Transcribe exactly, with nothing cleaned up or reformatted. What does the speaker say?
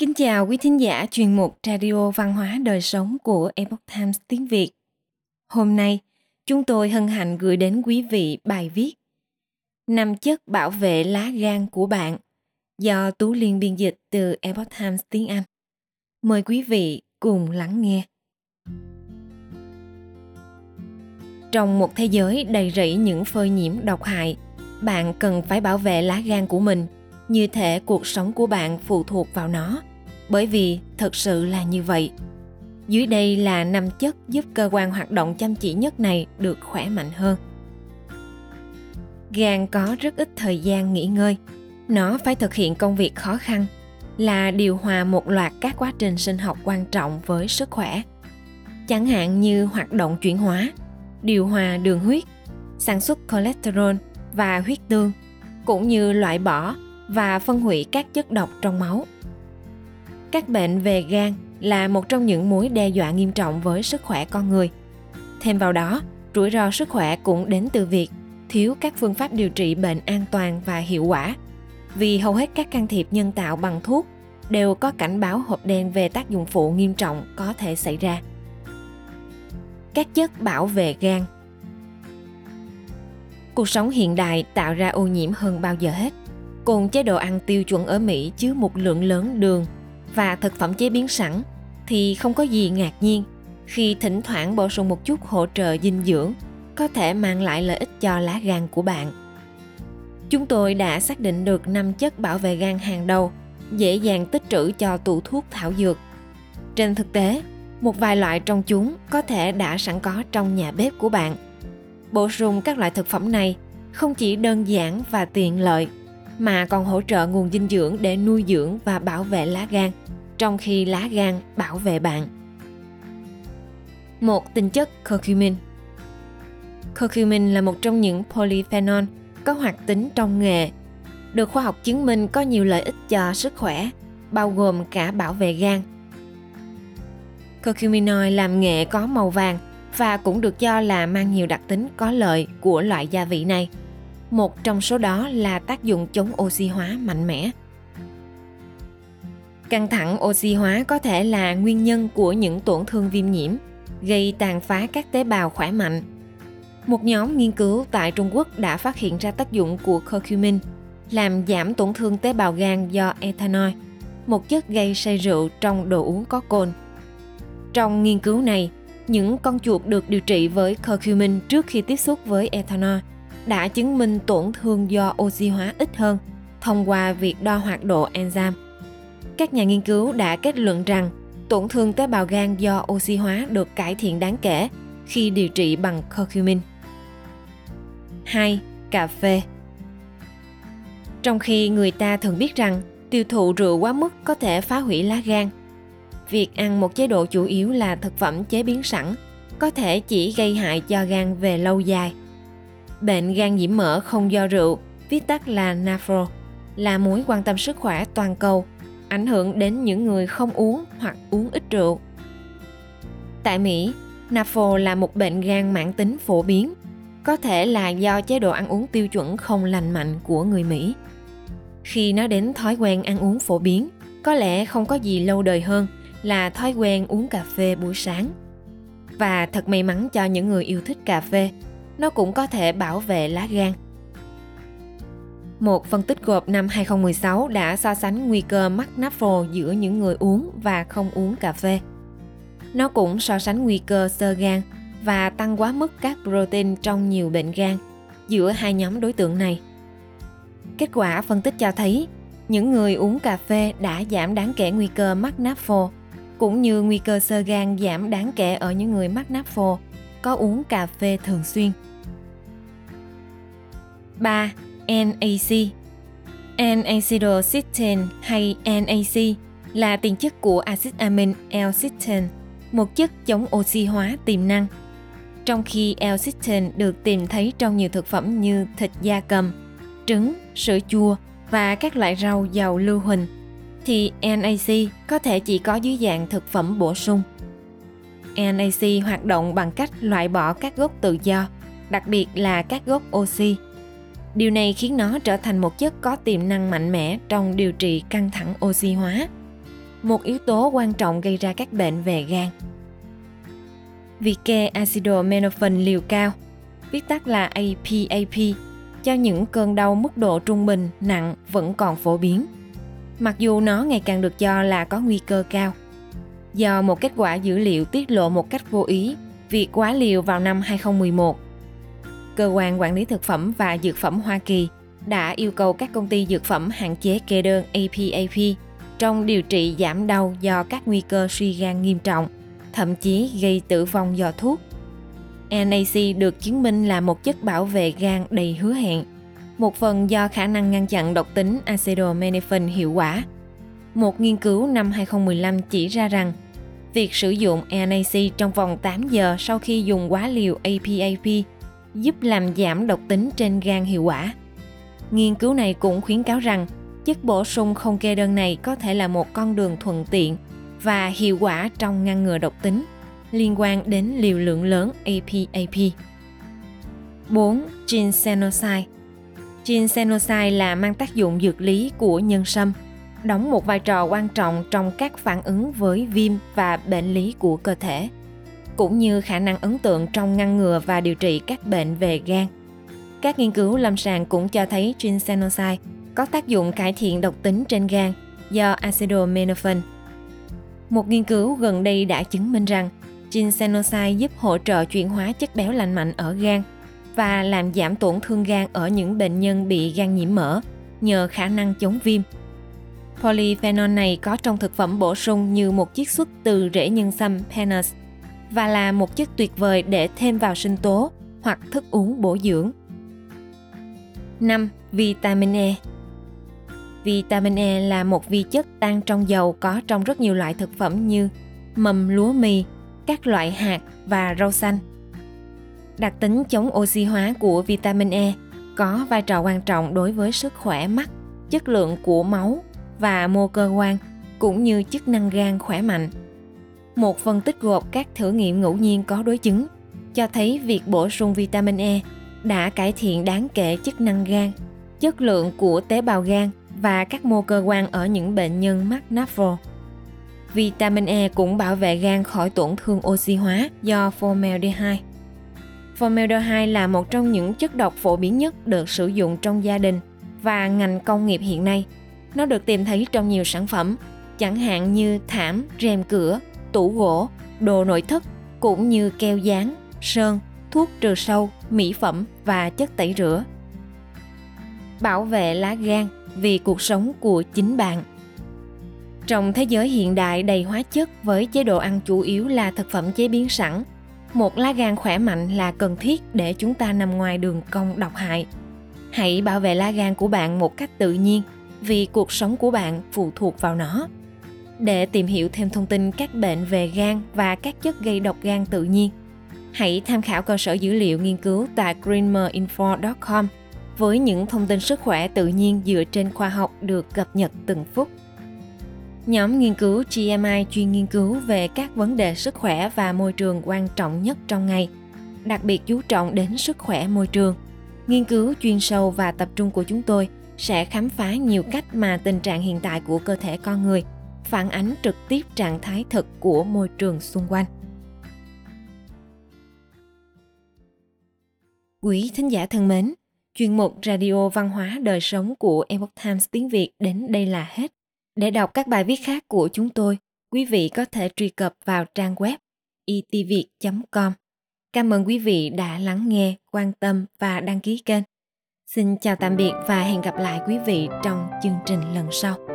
Kính chào quý thính giả chuyên mục Radio Văn hóa Đời Sống của Epoch Times tiếng Việt. Hôm nay, chúng tôi hân hạnh gửi đến quý vị bài viết năm chất bảo vệ lá gan của bạn do Tú Liên biên dịch từ Epoch Times tiếng Anh. Mời quý vị cùng lắng nghe. Trong một thế giới đầy rẫy những phơi nhiễm độc hại, bạn cần phải bảo vệ lá gan của mình, như thể cuộc sống của bạn phụ thuộc vào nó. Bởi vì thật sự là như vậy. Dưới đây là năm chất giúp cơ quan hoạt động chăm chỉ nhất này được khỏe mạnh hơn. Gan có rất ít thời gian nghỉ ngơi. Nó phải thực hiện công việc khó khăn là điều hòa một loạt các quá trình sinh học quan trọng với sức khỏe. Chẳng hạn như hoạt động chuyển hóa, điều hòa đường huyết, sản xuất cholesterol và huyết tương, cũng như loại bỏ và phân hủy các chất độc trong máu. Các bệnh về gan là một trong những mối đe dọa nghiêm trọng với sức khỏe con người. Thêm vào đó, rủi ro sức khỏe cũng đến từ việc thiếu các phương pháp điều trị bệnh an toàn và hiệu quả, vì hầu hết các can thiệp nhân tạo bằng thuốc đều có cảnh báo hộp đen về tác dụng phụ nghiêm trọng có thể xảy ra. Các chất bảo vệ gan. Cuộc sống hiện đại tạo ra ô nhiễm hơn bao giờ hết. Cùng chế độ ăn tiêu chuẩn ở Mỹ chứa một lượng lớn đường và thực phẩm chế biến sẵn, thì không có gì ngạc nhiên khi thỉnh thoảng bổ sung một chút hỗ trợ dinh dưỡng có thể mang lại lợi ích cho lá gan của bạn. Chúng tôi đã xác định được năm chất bảo vệ gan hàng đầu, dễ dàng tích trữ cho tủ thuốc thảo dược. Trên thực tế, một vài loại trong chúng có thể đã sẵn có trong nhà bếp của bạn. Bổ sung các loại thực phẩm này không chỉ đơn giản và tiện lợi, mà còn hỗ trợ nguồn dinh dưỡng để nuôi dưỡng và bảo vệ lá gan, trong khi lá gan bảo vệ bạn. Một tinh chất curcumin. Curcumin là một trong những polyphenol có hoạt tính trong nghệ, được khoa học chứng minh có nhiều lợi ích cho sức khỏe, bao gồm cả bảo vệ gan. Curcuminoid làm nghệ có màu vàng và cũng được cho là mang nhiều đặc tính có lợi của loại gia vị này. Một trong số đó là tác dụng chống oxy hóa mạnh mẽ. Căng thẳng oxy hóa có thể là nguyên nhân của những tổn thương viêm nhiễm, gây tàn phá các tế bào khỏe mạnh. Một nhóm nghiên cứu tại Trung Quốc đã phát hiện ra tác dụng của curcumin làm giảm tổn thương tế bào gan do ethanol, một chất gây say rượu trong đồ uống có cồn. Trong nghiên cứu này, những con chuột được điều trị với curcumin trước khi tiếp xúc với ethanol đã chứng minh tổn thương do oxy hóa ít hơn thông qua việc đo hoạt độ enzyme. Các nhà nghiên cứu đã kết luận rằng tổn thương tế bào gan do oxy hóa được cải thiện đáng kể khi điều trị bằng curcumin. hai. Cà phê. Trong khi người ta thường biết rằng tiêu thụ rượu quá mức có thể phá hủy lá gan, việc ăn một chế độ chủ yếu là thực phẩm chế biến sẵn có thể chỉ gây hại cho gan về lâu dài. Bệnh gan nhiễm mỡ không do rượu, viết tắt là nephro, là mối quan tâm sức khỏe toàn cầu, ảnh hưởng đến những người không uống hoặc uống ít rượu. Tại Mỹ, nephro là một bệnh gan mãn tính phổ biến, có thể là do chế độ ăn uống tiêu chuẩn không lành mạnh của người Mỹ. Khi nói đến thói quen ăn uống phổ biến, có lẽ không có gì lâu đời hơn là thói quen uống cà phê buổi sáng. Và thật may mắn cho những người yêu thích cà phê, nó cũng có thể bảo vệ lá gan. Một phân tích gộp năm hai không một sáu đã so sánh nguy cơ mắc nephro giữa những người uống và không uống cà phê. Nó cũng so sánh nguy cơ xơ gan và tăng quá mức các protein trong nhiều bệnh gan giữa hai nhóm đối tượng này. Kết quả phân tích cho thấy, những người uống cà phê đã giảm đáng kể nguy cơ mắc nephro, cũng như nguy cơ xơ gan giảm đáng kể ở những người mắc nephro có uống cà phê thường xuyên. ba. en a xê. N-acetylcysteine hay en a xê là tiền chất của axit amin L-cysteine, một chất chống oxy hóa tiềm năng. Trong khi L-cysteine được tìm thấy trong nhiều thực phẩm như thịt gia cầm, trứng, sữa chua và các loại rau giàu lưu huỳnh, thì en a xê có thể chỉ có dưới dạng thực phẩm bổ sung. en a xê hoạt động bằng cách loại bỏ các gốc tự do, đặc biệt là các gốc oxy. Điều này khiến nó trở thành một chất có tiềm năng mạnh mẽ trong điều trị căng thẳng oxy hóa. một yếu tố quan trọng gây ra các bệnh về gan. Việc kê acetaminophen liều cao, viết tắt là A P A P, cho những cơn đau mức độ trung bình, nặng vẫn còn phổ biến, mặc dù nó ngày càng được cho là có nguy cơ cao. Do một kết quả dữ liệu tiết lộ một cách vô ý, việc quá liều vào năm hai không một một, Cơ quan Quản lý Thực phẩm và Dược phẩm Hoa Kỳ đã yêu cầu các công ty dược phẩm hạn chế kê đơn A P A P trong điều trị giảm đau do các nguy cơ suy gan nghiêm trọng, thậm chí gây tử vong do thuốc. N A C được chứng minh là một chất bảo vệ gan đầy hứa hẹn, một phần do khả năng ngăn chặn độc tính acetaminophen hiệu quả. Một nghiên cứu năm hai không một lăm chỉ ra rằng việc sử dụng N A C trong vòng tám giờ sau khi dùng quá liều A P A P giúp làm giảm độc tính trên gan hiệu quả. Nghiên cứu này cũng khuyến cáo rằng chất bổ sung không kê đơn này có thể là một con đường thuận tiện và hiệu quả trong ngăn ngừa độc tính liên quan đến liều lượng lớn A P A P. bốn. Ginsenoside. Ginsenoside là mang tác dụng dược lý của nhân sâm, đóng một vai trò quan trọng trong các phản ứng với viêm và bệnh lý của cơ thể, cũng như khả năng ấn tượng trong ngăn ngừa và điều trị các bệnh về gan. Các nghiên cứu lâm sàng cũng cho thấy ginsenoside có tác dụng cải thiện độc tính trên gan do acetaminophen. Một nghiên cứu gần đây đã chứng minh rằng ginsenoside giúp hỗ trợ chuyển hóa chất béo lành mạnh ở gan và làm giảm tổn thương gan ở những bệnh nhân bị gan nhiễm mỡ nhờ khả năng chống viêm. Polyphenol này có trong thực phẩm bổ sung như một chiết xuất từ rễ nhân sâm Peanuts và là một chất tuyệt vời để thêm vào sinh tố hoặc thức uống bổ dưỡng. năm. Vitamin E. Vitamin E là một vi chất tan trong dầu có trong rất nhiều loại thực phẩm như mầm lúa mì, các loại hạt và rau xanh. Đặc tính chống oxy hóa của vitamin E có vai trò quan trọng đối với sức khỏe mắt, chất lượng của máu và mô cơ quan, cũng như chức năng gan khỏe mạnh. Một phân tích gộp các thử nghiệm ngẫu nhiên có đối chứng cho thấy việc bổ sung vitamin E đã cải thiện đáng kể chức năng gan, chất lượng của tế bào gan và các mô cơ quan ở những bệnh nhân mắc Nephro. Vitamin E cũng bảo vệ gan khỏi tổn thương oxy hóa do formaldehyde. Formaldehyde là một trong những chất độc phổ biến nhất được sử dụng trong gia đình và ngành công nghiệp hiện nay. Nó được tìm thấy trong nhiều sản phẩm, chẳng hạn như thảm, rèm cửa, tủ gỗ, đồ nội thất, cũng như keo dán, sơn, thuốc trừ sâu, mỹ phẩm và chất tẩy rửa. Bảo vệ lá gan vì cuộc sống của chính bạn. Trong thế giới hiện đại đầy hóa chất với chế độ ăn chủ yếu là thực phẩm chế biến sẵn, một lá gan khỏe mạnh là cần thiết để chúng ta nằm ngoài đường cong độc hại. Hãy bảo vệ lá gan của bạn một cách tự nhiên vì cuộc sống của bạn phụ thuộc vào nó. Để tìm hiểu thêm thông tin các bệnh về gan và các chất gây độc gan tự nhiên, hãy tham khảo cơ sở dữ liệu nghiên cứu tại greenmerinfo chấm com với những thông tin sức khỏe tự nhiên dựa trên khoa học được cập nhật từng phút. Nhóm nghiên cứu G M I chuyên nghiên cứu về các vấn đề sức khỏe và môi trường quan trọng nhất trong ngày, đặc biệt chú trọng đến sức khỏe môi trường. Nghiên cứu chuyên sâu và tập trung của chúng tôi sẽ khám phá nhiều cách mà tình trạng hiện tại của cơ thể con người phản ánh trực tiếp trạng thái thực của môi trường xung quanh. Quý thính giả thân mến, chuyên mục Radio Văn hóa Đời Sống của Epoch Times tiếng Việt đến đây là hết. Để đọc các bài viết khác của chúng tôi, quý vị có thể truy cập vào trang web i t viet chấm com. Cảm ơn quý vị đã lắng nghe, quan tâm và đăng ký kênh. Xin chào tạm biệt và hẹn gặp lại quý vị trong chương trình lần sau.